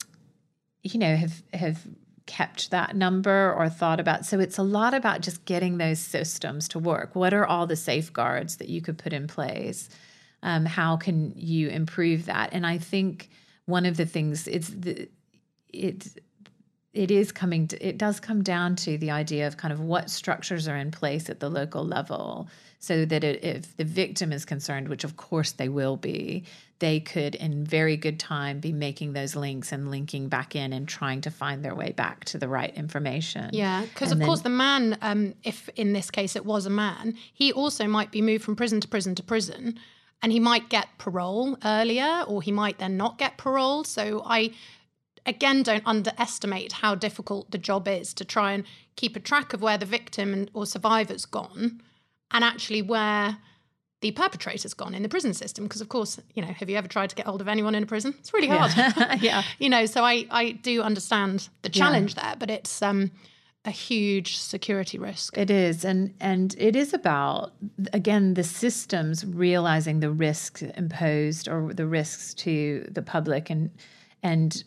you know, have, have kept that number or thought about. So it's a lot about just getting those systems to work. What are all the safeguards that you could put in place? Um, how can you improve that? And I think one of the things it's the, it's, It is coming to, it does come down to the idea of kind of what structures are in place at the local level so that it, if the victim is concerned, which of course they will be, they could in very good time be making those links and linking back in and trying to find their way back to the right information. Yeah, because of then, course the man, um, if in this case it was a man, he also might be moved from prison to prison to prison, and he might get parole earlier or he might then not get parole. So I... Again, don't underestimate how difficult the job is to try and keep a track of where the victim or survivor's gone and actually where the perpetrator's gone in the prison system. Because, of course, you know, have you ever tried to get hold of anyone in a prison? It's really hard. Yeah. yeah. You know, so I, I do understand the challenge yeah. there, but it's um, a huge security risk. It is. And, and it is about, again, the systems realizing the risks imposed or the risks to the public and and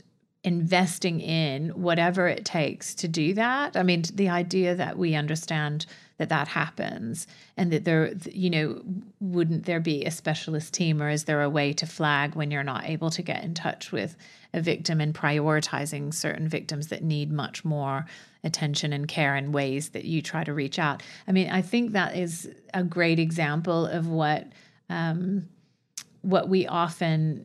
investing in whatever it takes to do that. I mean, the idea that we understand that that happens, and that there, you know, wouldn't there be a specialist team, or is there a way to flag when you're not able to get in touch with a victim, and prioritizing certain victims that need much more attention and care in ways that you try to reach out? I mean, I think that is a great example of what um, what we often,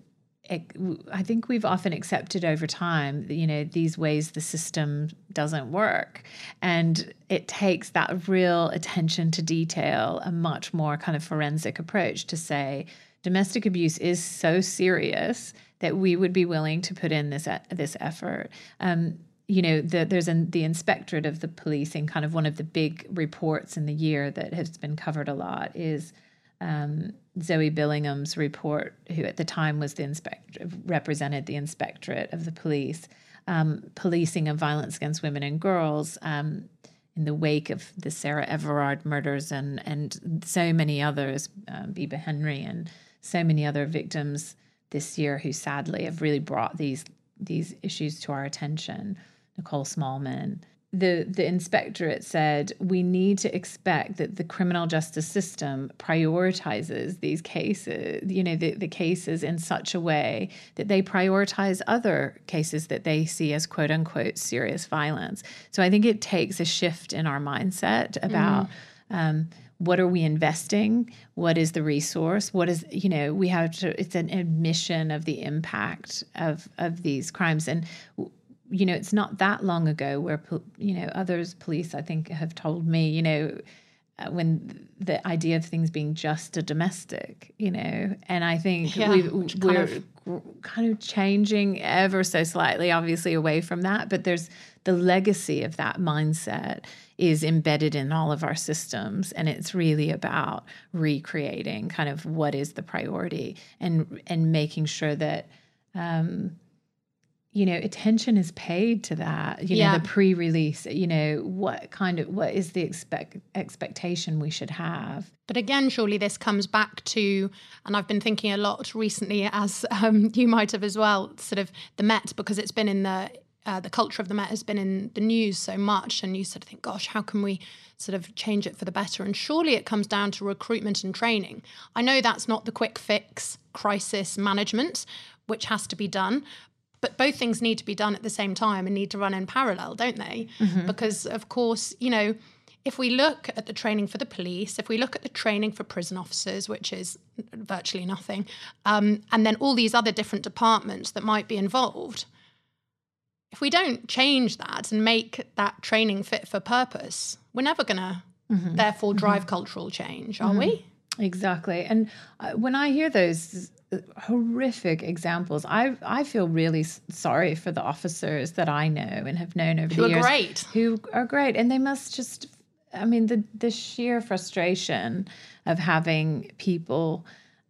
I think we've often accepted over time, you know, these ways the system doesn't work. And it takes that real attention to detail, a much more kind of forensic approach to say, domestic abuse is so serious that we would be willing to put in this this effort. Um, you know, the, there's an, the inspectorate of the police, and kind of one of the big reports in the year that has been covered a lot is um, Zoe Billingham's report, who at the time was the inspector, represented the inspectorate of the police, um, policing of violence against women and girls um, in the wake of the Sarah Everard murders and and so many others, um, Biba Henry and so many other victims this year who sadly have really brought these these issues to our attention. Nicole Smallman. The the inspectorate said, we need to expect that the criminal justice system prioritizes these cases, you know, the, the cases in such a way that they prioritize other cases that they see as quote unquote serious violence. So I think it takes a shift in our mindset about mm. um, what are we investing? What is the resource? What is, you know, we have to, it's an admission of the impact of, of these crimes. And you know, it's not that long ago where, you know, others, police, I think, have told me, you know, uh, when the idea of things being just a domestic, you know, and I think yeah, we, we're kind of, kind of changing ever so slightly, obviously, away from that. But there's the legacy of that mindset is embedded in all of our systems. And it's really about recreating kind of what is the priority and, and making sure that, um, you know, attention is paid to that, you know, yeah. the pre-release, you know, what kind of, what is the expect expectation we should have? But again, surely this comes back to, and I've been thinking a lot recently, as um, you might have as well, sort of the Met, because it's been in the, uh, the culture of the Met has been in the news so much, and you sort of think, gosh, how can we sort of change it for the better? And surely it comes down to recruitment and training. I know that's not the quick fix crisis management, which has to be done, but both things need to be done at the same time and need to run in parallel, don't they? Mm-hmm. Because, of course, you know, if we look at the training for the police, if we look at the training for prison officers, which is virtually nothing, um, and then all these other different departments that might be involved, if we don't change that and make that training fit for purpose, we're never going to, mm-hmm. therefore, drive mm-hmm. cultural change, are mm-hmm. we? Exactly. And uh, when I hear those horrific examples, I I feel really sorry for the officers that I know and have known over who the years. Who are great. Who are great. And they must just, I mean, the, the sheer frustration of having people,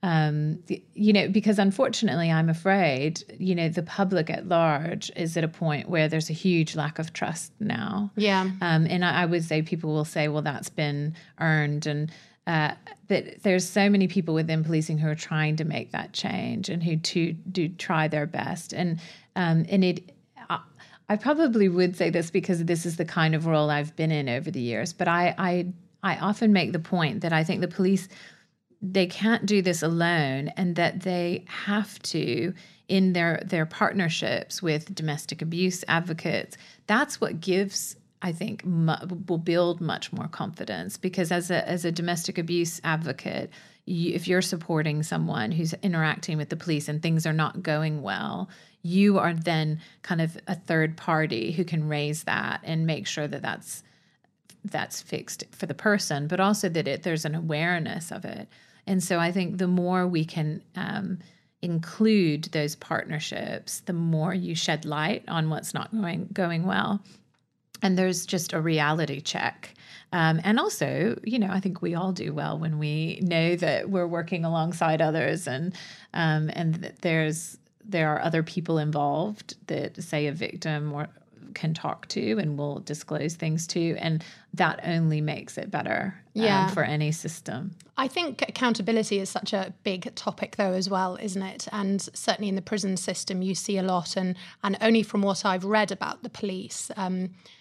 um, you know, because unfortunately I'm afraid, you know, the public at large is at a point where there's a huge lack of trust now. Yeah. Um, and I, I would say people will say, well, that's been earned. And Uh, but there's so many people within policing who are trying to make that change and who to, do try their best. And um, and it, I, I probably would say this because this is the kind of role I've been in over the years. But I, I, I often make the point that I think the police, they can't do this alone, and that they have to, in their their partnerships with domestic abuse advocates, that's what gives, I think, mu- will build much more confidence, because as a as a domestic abuse advocate, you, if you're supporting someone who's interacting with the police and things are not going well, you are then kind of a third party who can raise that and make sure that that's that's fixed for the person, but also that it, there's an awareness of it. And so I think the more we can um, include those partnerships, the more you shed light on what's not going going well. And there's just a reality check. Um, and also, you know, I think we all do well when we know that we're working alongside others, and um, and that there's there are other people involved that, say, a victim or can talk to and will disclose things to, and that only makes it better yeah. um, for any system. I think accountability is such a big topic, though, as well, isn't it? And certainly in the prison system, you see a lot, and and only from what I've read about the police, um,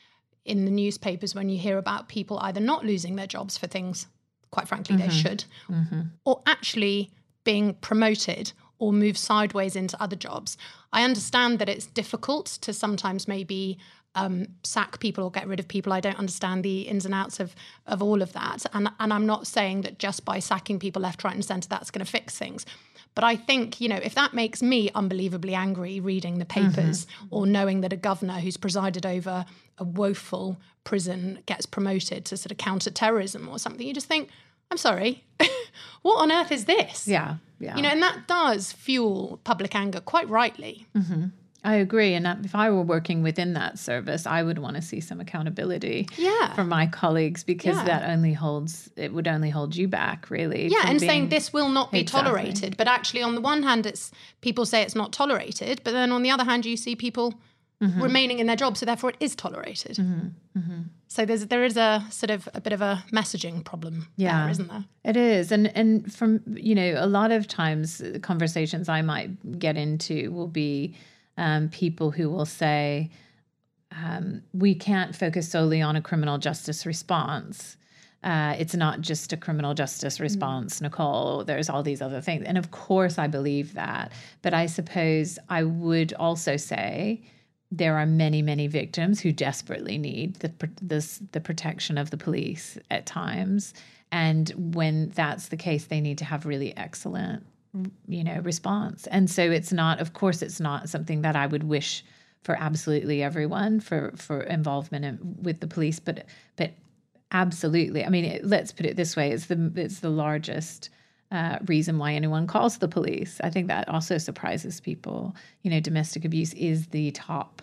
in the newspapers when you hear about people either not losing their jobs for things, quite frankly, mm-hmm. they should, mm-hmm. or actually being promoted or move sideways into other jobs. I understand that it's difficult to sometimes maybe um, sack people or get rid of people. I don't understand the ins and outs of, of all of that. And, and I'm not saying that just by sacking people left, right and centre, that's going to fix things. But I think, you know, if that makes me unbelievably angry reading the papers mm-hmm. or knowing that a governor who's presided over a woeful prison gets promoted to sort of counter terrorism or something, you just think, I'm sorry, what on earth is this? Yeah, yeah. You know, and that does fuel public anger quite rightly. Mm-hmm. I agree. And if I were working within that service, I would want to see some accountability yeah. from my colleagues, because yeah. that only holds, it would only hold you back, really. Yeah, and saying this will not be exactly. tolerated. But actually, on the one hand, it's people say it's not tolerated. But then on the other hand, you see people mm-hmm. remaining in their job. So therefore, it is tolerated. Mm-hmm. Mm-hmm. So there's there is a sort of a bit of a messaging problem yeah, there, isn't there? It is. And, and from, you know, a lot of times conversations I might get into will be Um, people who will say, um, we can't focus solely on a criminal justice response. Uh, it's not just a criminal justice response, mm. Nicole. There's all these other things. And of course, I believe that. But I suppose I would also say there are many, many victims who desperately need the, this, the protection of the police at times. And when that's the case, they need to have really excellent you know, response. And so it's not, of course, it's not something that I would wish for absolutely everyone for, for involvement in, with the police, but, but absolutely. I mean, it, let's put it this way. It's the, it's the largest uh, reason why anyone calls the police. I think that also surprises people. You know, domestic abuse is the top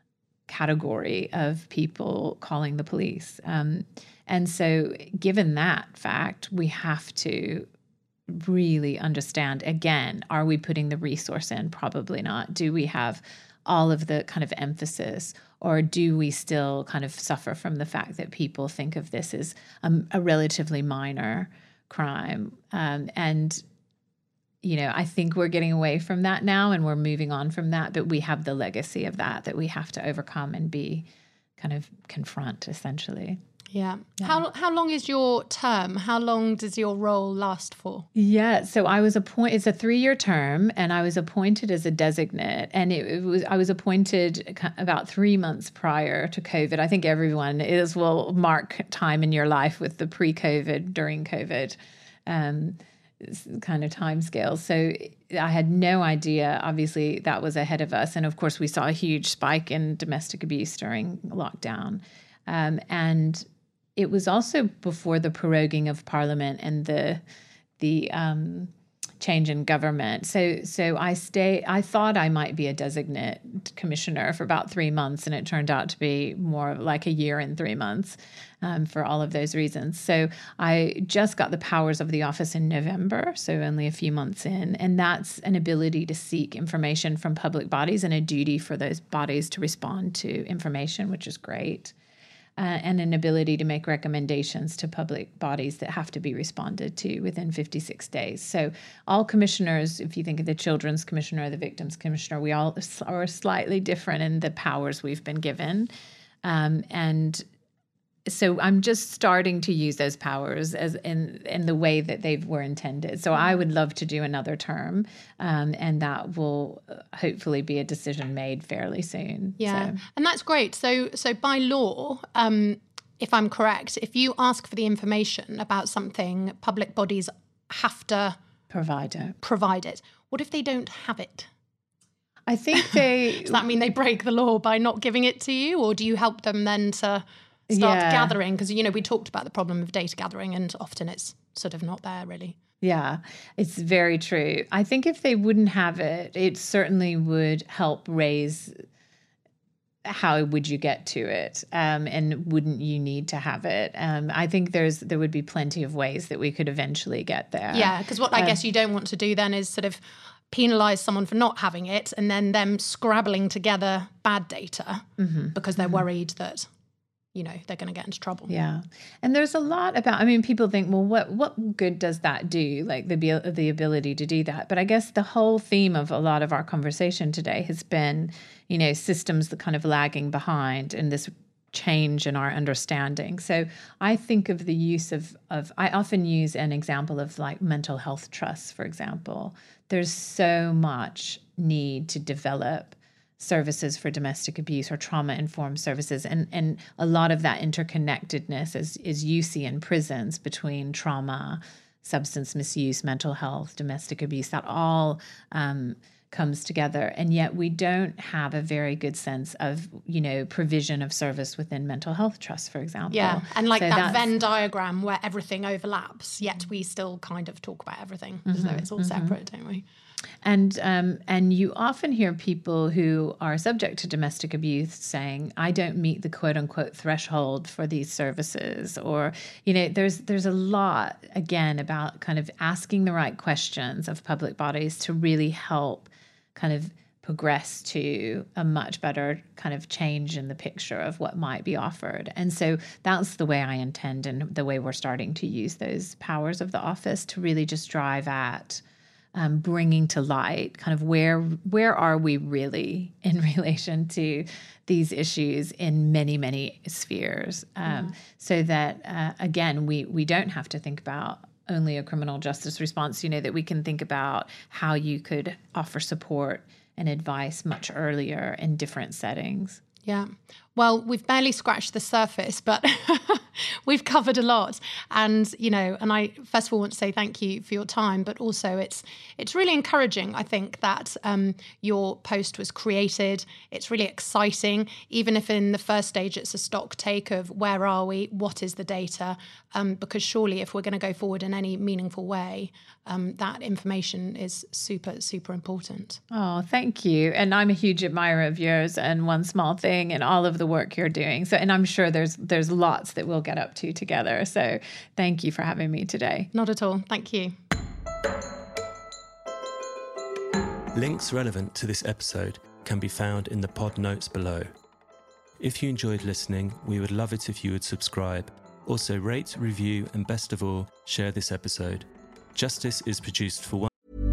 category of people calling the police. Um, and so given that fact, we have to really understand, again, are we putting the resource in? Probably not. Do we have all of the kind of emphasis, or do we still kind of suffer from the fact that people think of this as a, a relatively minor crime? Um, and, you know, I think we're getting away from that now and we're moving on from that, but we have the legacy of that that we have to overcome and be kind of confront, essentially. Yeah. yeah. How how long is your term? How long does your role last for? Yeah. So I was appointed, it's a three-year term, and I was appointed as a designate. And it, it was I was appointed about three months prior to COVID. I think everyone is will mark time in your life with the pre-COVID, during COVID um, kind of time scale. So I had no idea. Obviously, that was ahead of us. And of course, we saw a huge spike in domestic abuse during lockdown. Um, and it was also before the proroguing of Parliament and the the um, change in government. So so I stay. I thought I might be a designate commissioner for about three months, and it turned out to be more like a year and three months um, for all of those reasons. So I just got the powers of the office in November, so only a few months in, and that's an ability to seek information from public bodies and a duty for those bodies to respond to information, which is great. Uh, and an ability to make recommendations to public bodies that have to be responded to within fifty-six days. So all commissioners, if you think of the Children's Commissioner or the Victims Commissioner, we all are slightly different in the powers we've been given. Um, and so I'm just starting to use those powers as in, in the way that they were intended. So I would love to do another term, um, and that will hopefully be a decision made fairly soon. Yeah, so. And that's great. So so by law, um, if I'm correct, if you ask for the information about something, public bodies have to provide it. Provide it. What if they don't have it? I think they... Does that mean they break the law by not giving it to you, or do you help them then to... start yeah. gathering? Because, you know, we talked about the problem of data gathering, and often it's sort of not there, really. Yeah, it's very true. I think if they wouldn't have it, it certainly would help raise how would you get to it, um, and wouldn't you need to have it? Um, I think there's there would be plenty of ways that we could eventually get there. Yeah, because what I um, guess you don't want to do then is sort of penalise someone for not having it and then them scrabbling together bad data mm-hmm. because they're mm-hmm. worried that, you know, they're going to get into trouble. Yeah. And there's a lot about, I mean, people think, well, what what good does that do? Like the the ability to do that. But I guess the whole theme of a lot of our conversation today has been, you know, systems that kind of lagging behind, and this change in our understanding. So I think of the use of, of, I often use an example of like mental health trusts, for example. There's so much need to develop services for domestic abuse or trauma-informed services. And, and a lot of that interconnectedness is, is you see in prisons between trauma, substance misuse, mental health, domestic abuse, that all um, comes together. And yet we don't have a very good sense of, you know, provision of service within mental health trusts, for example. Yeah, and like so that Venn diagram where everything overlaps, yet we still kind of talk about everything as though it's all mm-hmm. separate, don't we? And um, and you often hear people who are subject to domestic abuse saying, I don't meet the quote unquote threshold for these services. Or, you know, there's there's a lot, again, about kind of asking the right questions of public bodies to really help kind of progress to a much better kind of change in the picture of what might be offered. And so that's the way I intend, and the way we're starting to use those powers of the office to really just drive at Um, bringing to light kind of where where are we really in relation to these issues in many, many spheres, um, yeah. so that, uh, again, we we don't have to think about only a criminal justice response, you know, that we can think about how you could offer support and advice much earlier in different settings. Yeah. Well, we've barely scratched the surface, but we've covered a lot. And, you know, and I first of all want to say thank you for your time, but also it's it's really encouraging, I think, that um, your post was created. It's really exciting, even if in the first stage it's a stock take of where are we, what is the data, um, because surely if we're going to go forward in any meaningful way, um, that information is super, super important. Oh, thank you. And I'm a huge admirer of yours and One Small Thing and all of the work you're doing. So, and I'm sure there's there's lots that we'll get up to together. So thank you for having me today. Not at all. Thank you. Links relevant to this episode can be found in the pod notes below. If you enjoyed listening, we would love it if you would subscribe. Also rate, review, and best of all, share this episode. Justice is produced for one.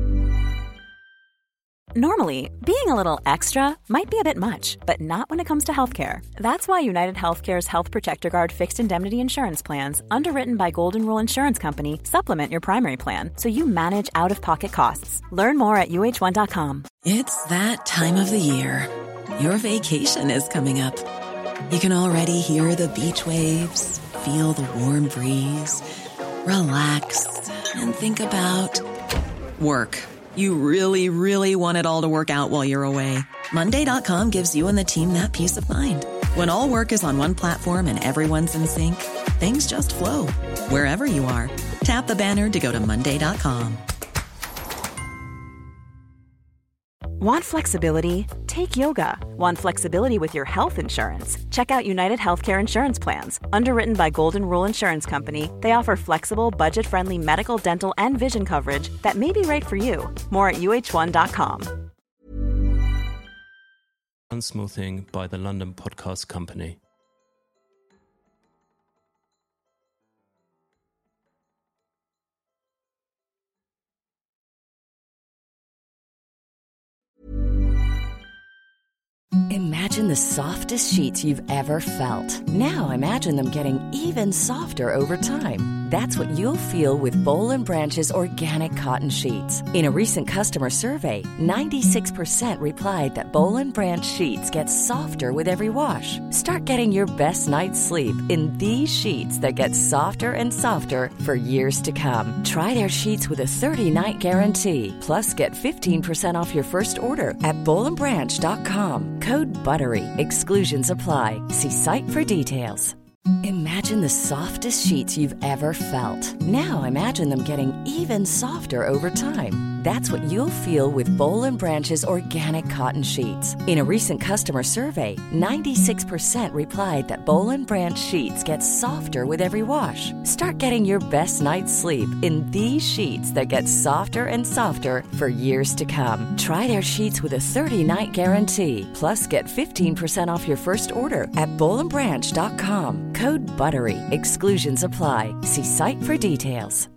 Normally, being a little extra might be a bit much, but not when it comes to healthcare. That's why United Healthcare's Health Protector Guard fixed indemnity insurance plans, underwritten by Golden Rule Insurance Company, supplement your primary plan so you manage out-of-pocket costs. Learn more at U H one dot com. It's that time of the year. Your vacation is coming up. You can already hear the beach waves, feel the warm breeze, relax, and think about work. You really, really want it all to work out while you're away. Monday dot com gives you and the team that peace of mind. When all work is on one platform and everyone's in sync, things just flow. Wherever you are, tap the banner to go to Monday dot com. Want flexibility? Take yoga. Want flexibility with your health insurance? Check out United Healthcare Insurance Plans. Underwritten by Golden Rule Insurance Company, they offer flexible, budget-friendly medical, dental, and vision coverage that may be right for you. More at U H one dot com. One Small Thing by the London Podcast Company. Imagine the softest sheets you've ever felt. Now imagine them getting even softer over time. That's what you'll feel with Boll and Branch's organic cotton sheets. In a recent customer survey, ninety-six percent replied that Boll and Branch sheets get softer with every wash. Start getting your best night's sleep in these sheets that get softer and softer for years to come. Try their sheets with a thirty-night guarantee. Plus, get fifteen percent off your first order at boll and branch dot com. Code BUTTERY. Exclusions apply. See site for details. Imagine the softest sheets you've ever felt. Now imagine them getting even softer over time. That's what you'll feel with Boll and Branch's organic cotton sheets. In a recent customer survey, ninety-six percent replied that Boll and Branch sheets get softer with every wash. Start getting your best night's sleep in these sheets that get softer and softer for years to come. Try their sheets with a thirty-night guarantee. Plus, get fifteen percent off your first order at boll and branch dot com. Code BUTTERY. Exclusions apply. See site for details.